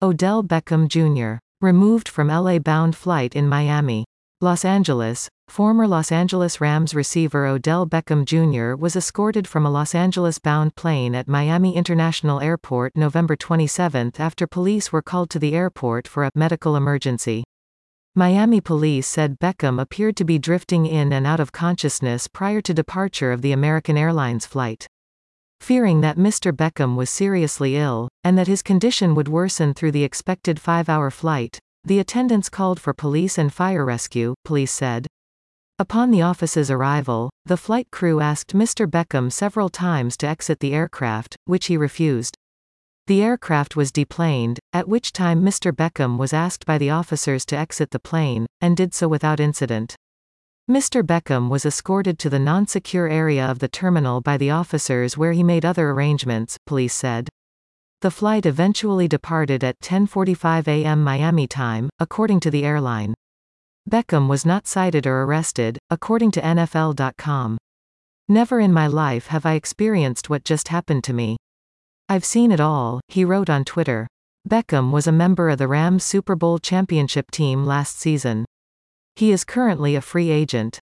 Odell Beckham Jr. removed from LA-bound flight in Miami. Los Angeles. Former Los Angeles Rams receiver Odell Beckham Jr. was escorted from a Los Angeles-bound plane at Miami International Airport November 27 after police were called to the airport for a medical emergency. Miami police said Beckham appeared to be drifting in and out of consciousness prior to departure of the American Airlines flight. Fearing that Mr. Beckham was seriously ill, and that his condition would worsen through the expected 5-hour flight, the attendants called for police and fire rescue, police said. Upon the office's arrival, the flight crew asked Mr. Beckham several times to exit the aircraft, which he refused. The aircraft was deplaned, at which time Mr. Beckham was asked by the officers to exit the plane, and did so without incident. Mr. Beckham was escorted to the non-secure area of the terminal by the officers where he made other arrangements, police said. The flight eventually departed at 10:45 a.m. Miami time, according to the airline. Beckham was not cited or arrested, according to NFL.com. "Never in my life have I experienced what just happened to me. I've seen it all," he wrote on Twitter. Beckham was a member of the Rams Super Bowl championship team last season. He is currently a free agent.